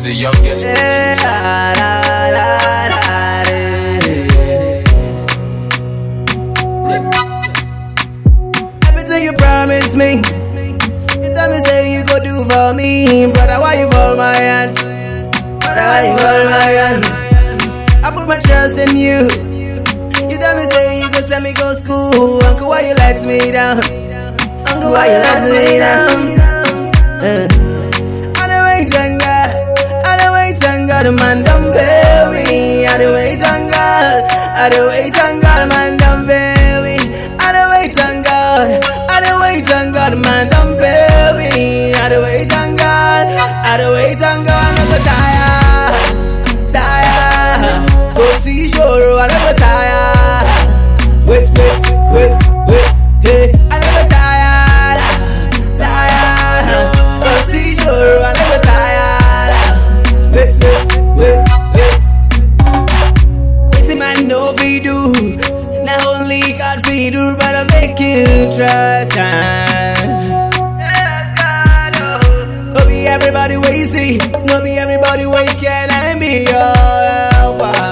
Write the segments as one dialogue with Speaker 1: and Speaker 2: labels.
Speaker 1: is the youngest.
Speaker 2: Everything you promise me, you tell me say you go do for me. Brother, why you hold my hand? Brother, why you hold my hand? I put my trust in you. You tell me say you go send me go school. Uncle, why you let me down? Uncle, why you let me down? I don't wait on God. I don't wait on God, man, don't fail me. I don't wait on God. I don't wait on God, man, don't fail me. I don't wait on God. I don't wait on God, man, don't fail me. I don't wait on God. I don't wait on God, I'm not tired. Tired. Go see sure, I'm not tired. Wait, hey, I'm not tired. Tired. Go see sure, I'm not tired. Wait. Waiting man no we do. Not only God we do, but I make you trust time. No be everybody where you see, no be everybody where you can and be your helper.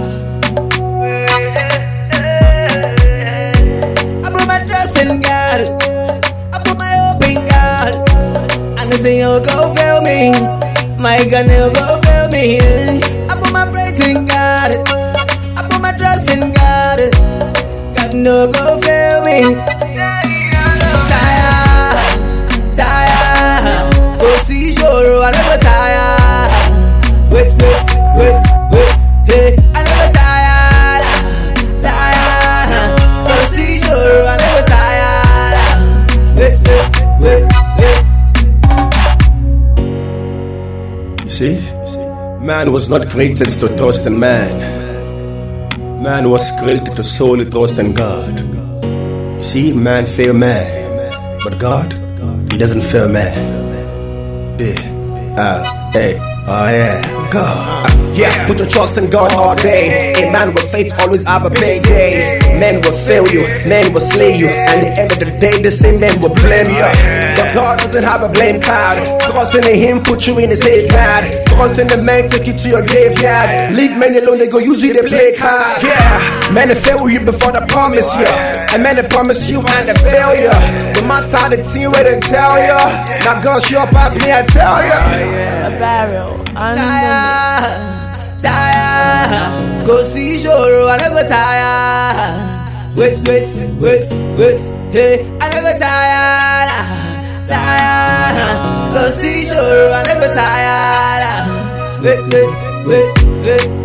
Speaker 2: I put my trust in God, I put my hope in God, and I say you'll go fail me, my God you'll go fail me. I put my praise in God, I put my trust in God, God no go fail me. Tired, go see sure I never tired. Wait, hey, I never tired. Tired, go see sure I never tired.
Speaker 3: You see, man was not created to trust in man. Man was created to solely trust in God. You see, man fail man, but God, He doesn't fail man. God. Yeah, put your trust in God all day. A man with faith always have a bad day. Men will fail you, men will slay you, and at the end of the day, the same men will blame you. But God doesn't have a blame card. Trusting in Him put you in a safe guard. Trusting the man take you to your graveyard. Leave men alone, they go use you, they play card. Yeah, men will fail you before they promise you, and men they promise you and they fail you. No matter the team where they tell you, now God sure pass me, I tell you.
Speaker 4: A barrel.
Speaker 2: Tired, go see sure I never tired. Wait, hey, I never tired. Tired, go see sure I never tired. Wait.